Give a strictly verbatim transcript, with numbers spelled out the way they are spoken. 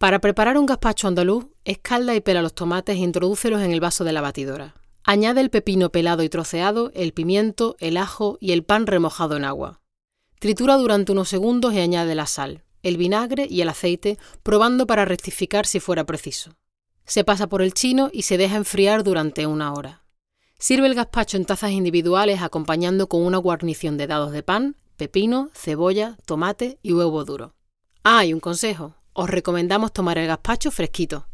Para preparar un gazpacho andaluz, escalda y pela los tomates e introdúcelos en el vaso de la batidora. Añade el pepino pelado y troceado, el pimiento, el ajo y el pan remojado en agua. Tritura durante unos segundos y añade la sal, el vinagre y el aceite, probando para rectificar si fuera preciso. Se pasa por el chino y se deja enfriar durante una hora. Sirve el gazpacho en tazas individuales acompañando con una guarnición de dados de pan, pepino, cebolla, tomate y huevo duro. Ah, y un consejo. Os recomendamos tomar el gazpacho fresquito.